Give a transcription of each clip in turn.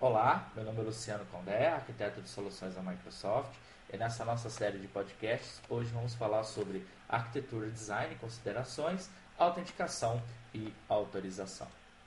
Olá, meu nome é Luciano Condé, arquiteto de soluções da Microsoft, e nessa nossa série de podcasts, hoje vamos falar sobre arquitetura, design, considerações, autenticação e autorização.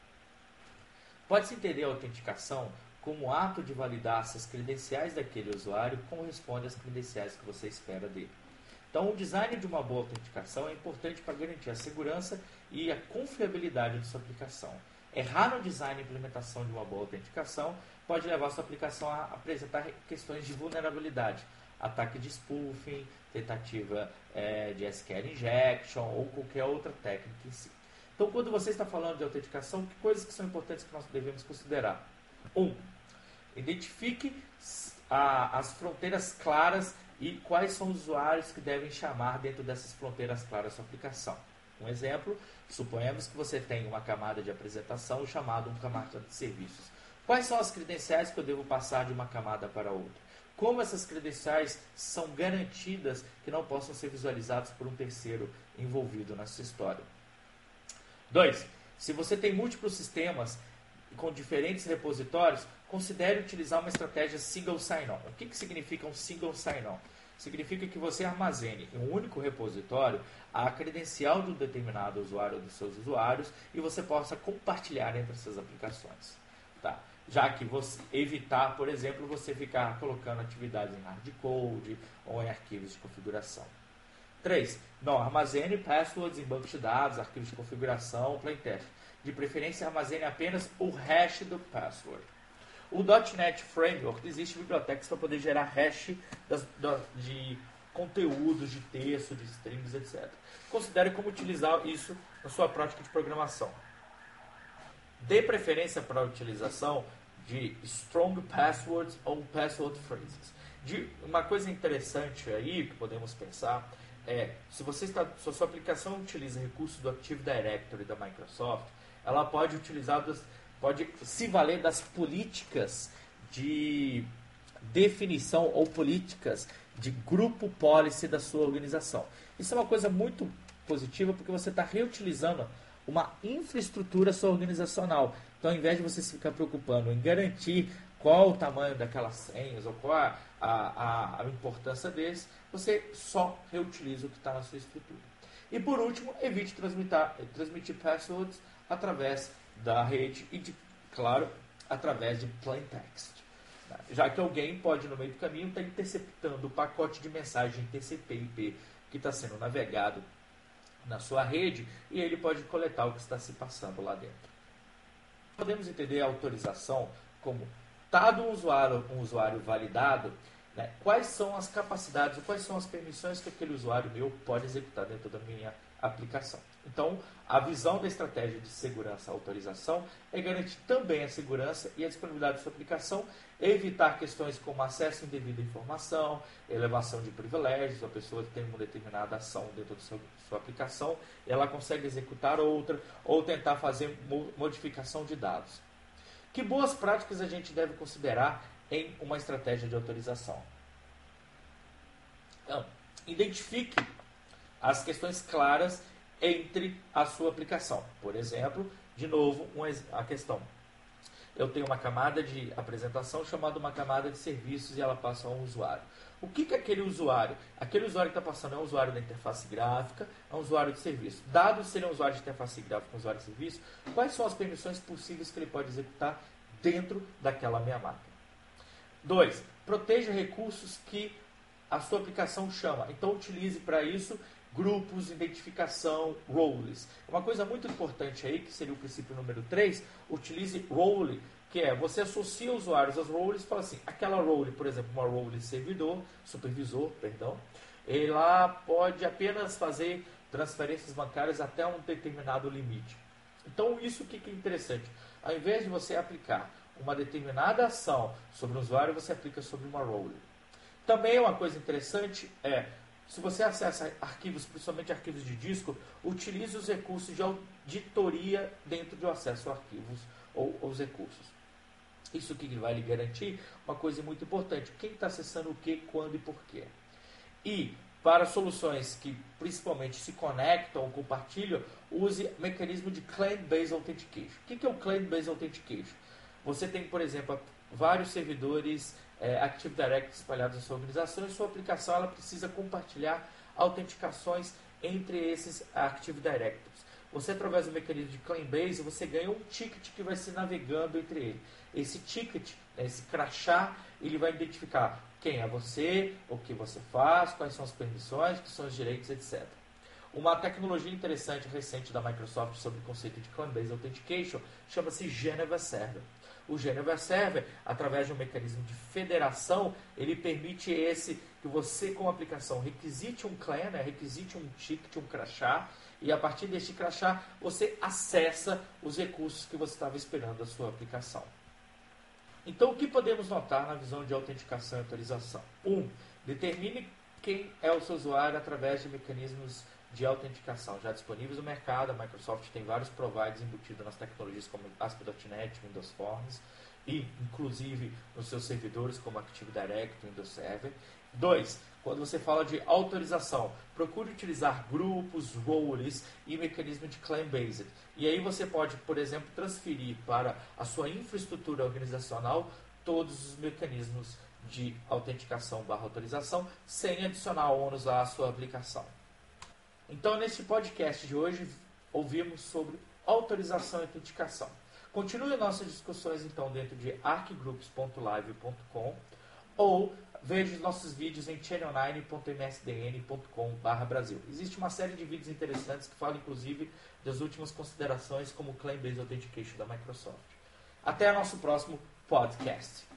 Pode-se entender a autenticação como o ato de validar se as credenciais daquele usuário correspondem às credenciais que você espera dele. Então, o design de uma boa autenticação é importante para garantir a segurança e a confiabilidade de sua aplicação. Errar no design e implementação de uma boa autenticação pode levar a sua aplicação a apresentar questões de vulnerabilidade, ataque de spoofing, tentativa de SQL injection ou qualquer outra técnica em si. Então, quando você está falando de autenticação, que coisas que são importantes que nós devemos considerar? 1. Identifique as fronteiras claras e quais são os usuários que devem chamar dentro dessas fronteiras claras a sua aplicação. Um exemplo, suponhamos que você tem uma camada de apresentação chamada uma camada de serviços. Quais são as credenciais que eu devo passar de uma camada para outra? Como essas credenciais são garantidas que não possam ser visualizadas por um terceiro envolvido nessa história? 2. Se você tem múltiplos sistemas com diferentes repositórios, considere utilizar uma estratégia single sign-on. O que significa um single sign-on? Significa que você armazene em um único repositório a credencial de um determinado usuário ou dos seus usuários e você possa compartilhar entre essas aplicações. Tá? Já que você evitar, por exemplo, você ficar colocando atividades em hardcode ou em arquivos de configuração. 3. Não armazene passwords em bancos de dados, arquivos de configuração, plaintest. De preferência, armazene apenas o hash do password. O .NET Framework existe bibliotecas para poder gerar hash de conteúdos, de texto, de strings, etc. Considere como utilizar isso na sua prática de programação. Dê preferência para a utilização de strong passwords ou password phrases. Uma coisa interessante aí que podemos pensar é, se a sua aplicação utiliza recursos do Active Directory da Microsoft, ela pode se valer das políticas de definição ou políticas de grupo policy da sua organização. Isso é uma coisa muito positiva porque você está reutilizando uma infraestrutura sua organizacional. Então, ao invés de você se ficar preocupando em garantir qual o tamanho daquelas senhas ou qual a importância deles, você só reutiliza o que está na sua estrutura. E por último, evite transmitir passwords através da rede e, claro, através de plain text. Já que alguém pode, no meio do caminho, estar interceptando o pacote de mensagem TCP/IP que está sendo navegado na sua rede e ele pode coletar o que está se passando lá dentro. Podemos entender a autorização como, dado um usuário validado, né, quais são as capacidades, quais são as permissões que aquele usuário meu pode executar dentro da minha aplicação. Então, a visão da estratégia de segurança e autorização é garantir também a segurança e a disponibilidade da sua aplicação, evitar questões como acesso indevido à informação, elevação de privilégios, a pessoa tem uma determinada ação dentro da sua aplicação, ela consegue executar outra, ou tentar fazer modificação de dados. Que boas práticas a gente deve considerar em uma estratégia de autorização? Então, identifique as questões claras entre a sua aplicação. Por exemplo, de novo, a questão. Eu tenho uma camada de apresentação chamada uma camada de serviços e ela passa a um usuário. O que aquele usuário? Aquele usuário que está passando é um usuário da interface gráfica, é um usuário de serviço. Dado ser um usuário de interface gráfica, um usuário de serviço, quais são as permissões possíveis que ele pode executar dentro daquela minha máquina? 2. Proteja recursos que a sua aplicação chama. Então, utilize para isso grupos, identificação, roles. Uma coisa muito importante aí, que seria o princípio número 3, utilize role, que é, você associa usuários aos roles e fala assim, aquela role, por exemplo, uma role supervisor, ela pode apenas fazer transferências bancárias até um determinado limite. Então, isso o que é interessante? Ao invés de você aplicar uma determinada ação sobre um usuário, você aplica sobre uma role. Também uma coisa interessante é, se você acessa arquivos, principalmente arquivos de disco, utilize os recursos de auditoria dentro do acesso a arquivos ou os recursos. Isso que vai lhe garantir uma coisa muito importante. Quem está acessando o que, quando e por quê. E, para soluções que principalmente se conectam ou compartilham, use mecanismo de Claim-Based Authentication. O que é o Claim-Based Authentication? Você tem, por exemplo, vários servidores Active Directory espalhados na sua organização, e sua aplicação ela precisa compartilhar autenticações entre esses Active Directories. Você, através do mecanismo de Claimbase, você ganha um ticket que vai se navegando entre eles. Esse ticket, esse crachá, ele vai identificar quem é você, o que você faz, quais são as permissões, quais são os direitos, etc. Uma tecnologia interessante recente da Microsoft sobre o conceito de Claimbase Authentication chama-se Geneva Server. O Geneva Server, através de um mecanismo de federação, ele permite que você, com a aplicação, requisite um claim, requisite um ticket, um crachá, e a partir deste crachá você acessa os recursos que você estava esperando da sua aplicação. Então, o que podemos notar na visão de autenticação e autorização? 1. Determine quem é o seu usuário através de mecanismos de autenticação já disponíveis no mercado. A Microsoft tem vários providers embutidos nas tecnologias como ASP.NET, Windows Forms e inclusive nos seus servidores como Active Directory, Windows Server. 2. Quando você fala de autorização, procure utilizar grupos, roles e mecanismo de claim-based. E aí você pode, por exemplo, transferir para a sua infraestrutura organizacional todos os mecanismos de autenticação/autorização sem adicionar ônus à sua aplicação. Então, neste podcast de hoje, ouvimos sobre autorização e autenticação. Continue nossas discussões, então, dentro de arcgroups.live.com ou veja os nossos vídeos em channel9.msdn.com/Brasil. Existe uma série de vídeos interessantes que falam, inclusive, das últimas considerações como o Claim-Based Authentication da Microsoft. Até o nosso próximo podcast.